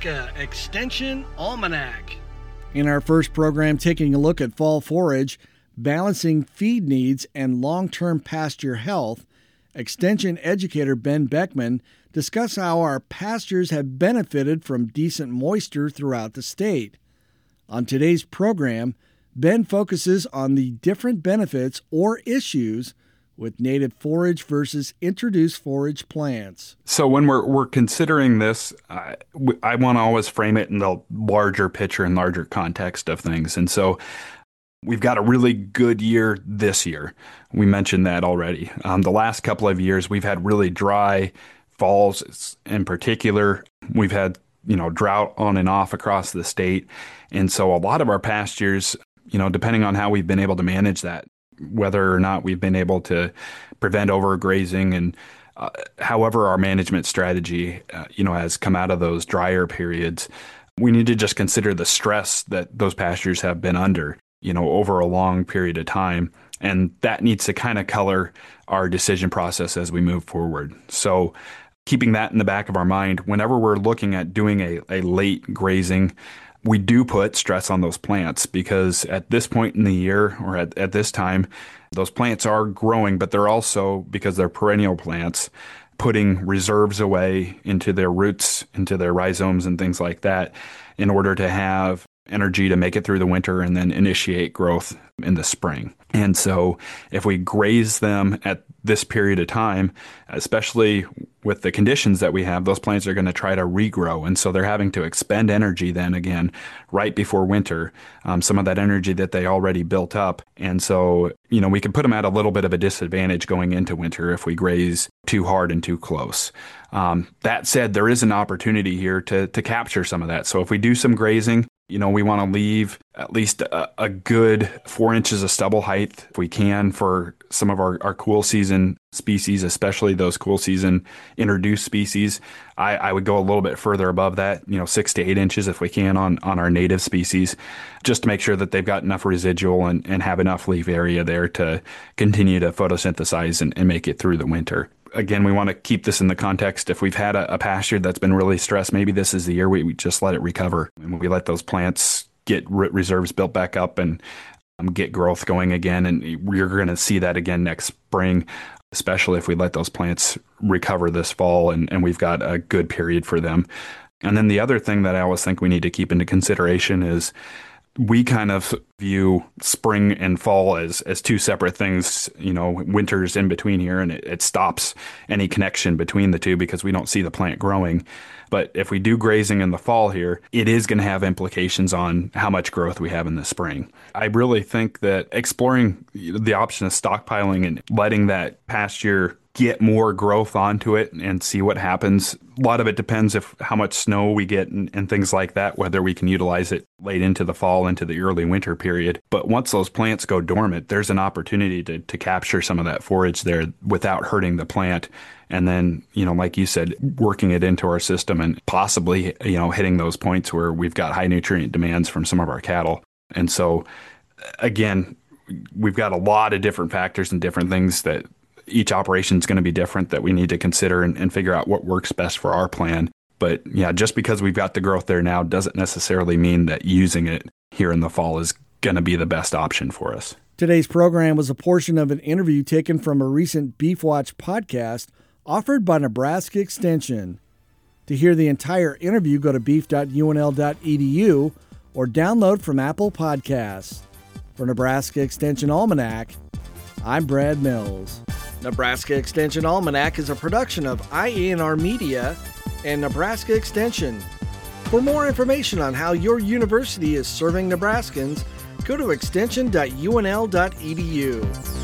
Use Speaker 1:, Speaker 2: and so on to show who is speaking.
Speaker 1: Nebraska Extension Almanac.
Speaker 2: In our first program, taking a look at fall forage, balancing feed needs, and long-term pasture health, Extension educator Ben Beckman discussed how our pastures have benefited from decent moisture throughout the state. On today's program, Ben focuses on the different benefits or issues with native forage versus introduced forage plants.
Speaker 3: So when we're considering this, I want to always frame it in the larger picture and larger context of things. And so we've got a really good year this year. We mentioned that already. The last couple of years, we've had really dry falls in particular. We've had, drought on and off across the state. And so a lot of our pastures, depending on how we've been able to manage that, whether or not we've been able to prevent overgrazing and however our management strategy, has come out of those drier periods, we need to just consider the stress that those pastures have been under, over a long period of time. And that needs to kind of color our decision process as we move forward. So keeping that in the back of our mind, whenever we're looking at doing a late grazing, we do put stress on those plants because at this point in the year or at this time, those plants are growing, but they're also, because they're perennial plants, putting reserves away into their roots, into their rhizomes and things like that in order to have energy to make it through the winter and then initiate growth in the spring. And so if we graze them at this period of time, especially with the conditions that we have, those plants are going to try to regrow. And so they're having to expend energy then again right before winter, some of that energy that they already built up. And so, we can put them at a little bit of a disadvantage going into winter if we graze too hard and too close. That said, there is an opportunity here to capture some of that. So if we do some grazing, we want to leave at least a good 4 inches of stubble height if we can for some of our cool season species, especially those cool season introduced species. I would go a little bit further above that, 6 to 8 inches if we can on our native species, just to make sure that they've got enough residual and have enough leaf area there to continue to photosynthesize and make it through the winter. Again, we want to keep this in the context. If we've had a pasture that's been really stressed, maybe this is the year we just let it recover. And we let those plants get reserves built back up and get growth going again. And you're going to see that again next spring, especially if we let those plants recover this fall and we've got a good period for them. And then the other thing that I always think we need to keep into consideration is we kind of view spring and fall as two separate things. Winter's in between here and it stops any connection between the two because we don't see the plant growing. But if we do grazing in the fall here, it is going to have implications on how much growth we have in the spring. I really think that exploring the option of stockpiling and letting that pasture get more growth onto it and see what happens. A lot of it depends how much snow we get and things like that, whether we can utilize it late into the fall, into the early winter period. But once those plants go dormant, there's an opportunity to capture some of that forage there without hurting the plant. And then, like you said, working it into our system and possibly, hitting those points where we've got high nutrient demands from some of our cattle. And so, again, we've got a lot of different factors and different things that each operation is going to be different that we need to consider and figure out what works best for our plan. But yeah, just because we've got the growth there now doesn't necessarily mean that using it here in the fall is going to be the best option for us.
Speaker 2: Today's program was a portion of an interview taken from a recent Beef Watch podcast offered by Nebraska Extension. To hear the entire interview, go to beef.unl.edu or download from Apple Podcasts. For Nebraska Extension Almanac, I'm Brad Mills. Nebraska Extension Almanac is a production of IANR Media and Nebraska Extension. For more information on how your university is serving Nebraskans, go to extension.unl.edu.